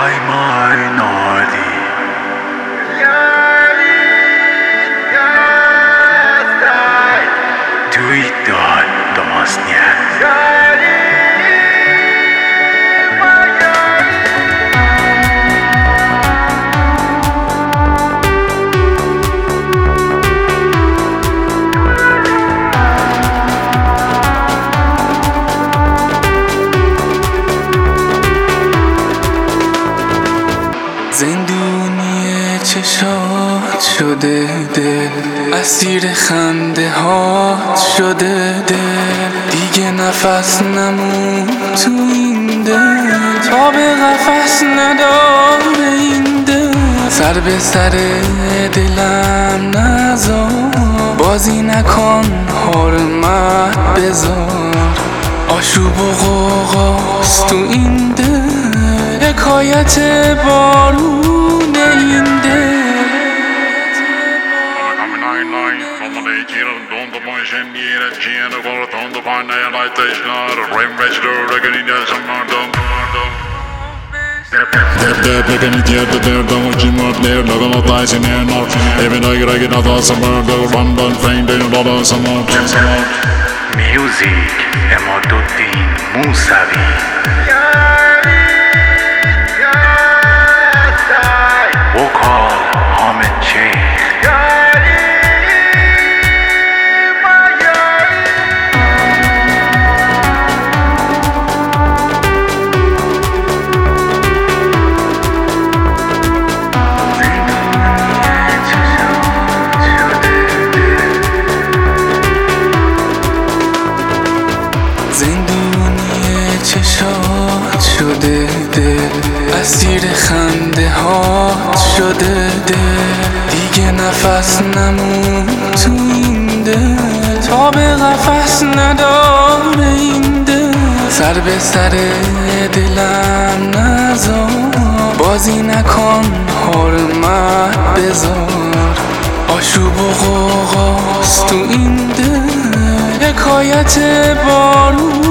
Why minority? Tweet domostnie. زندونی چشات شده دل، اسیر خنده هات شده دل. دیگه نفس نمون تو این دل، تا به قفس نداره این دل. سر به سر دلم نذار، بازی نکن حرمت بذار. آشوب و غوغاست تو این دل، حکایت بارون این دل. Music Emaduddin Musavi. Vocal Ahmed Sheikh. زندونی چشات شده دل، اسیر خنده هات شده دل. دیگه نفس نمون تو این دل، تا به قفس نداره این دل. سر به سر دلم نذار، بازی نکن حرمت بذار. آشوب و غوغاست تو این دل، حکایت بارون